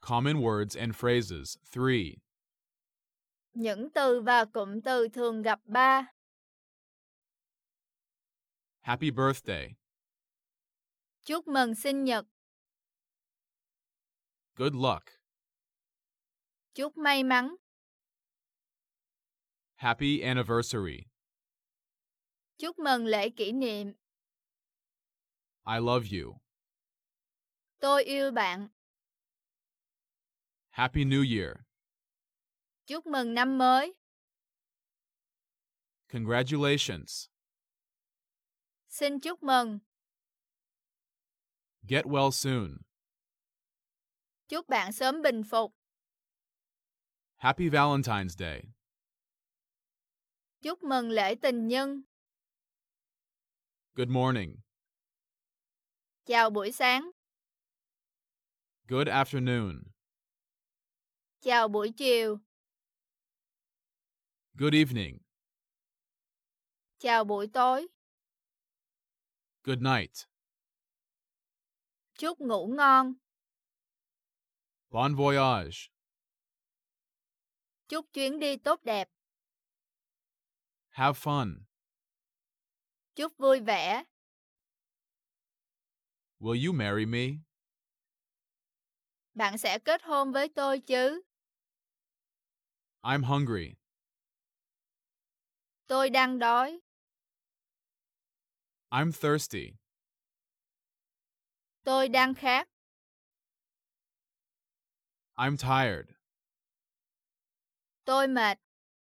Common words and phrases. 3. Những từ và cụm từ thường gặp 3. Happy birthday. Chúc mừng sinh nhật. Good luck. Chúc may mắn. Happy anniversary. Chúc mừng lễ kỷ niệm. I love you. Tôi yêu bạn. Happy New Year. Chúc mừng năm mới. Congratulations. Xin chúc mừng. Get well soon. Chúc bạn sớm bình phục. Happy Valentine's Day. Chúc mừng lễ tình nhân. Good morning. Chào buổi sáng. Good afternoon. Chào buổi chiều. Good evening. Chào buổi tối. Good night. Chúc ngủ ngon. Bon voyage. Chúc chuyến đi tốt đẹp. Have fun. Chúc vui vẻ. Will you marry me? Bạn sẽ kết hôn với tôi chứ? I'm hungry. Tôi đang đói. I'm thirsty. Tôi đang khát. I'm tired. Tôi mệt.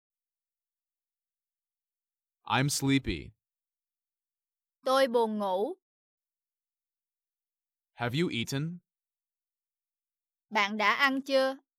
I'm sleepy. Tôi buồn ngủ. Have you eaten? Bạn đã ăn chưa?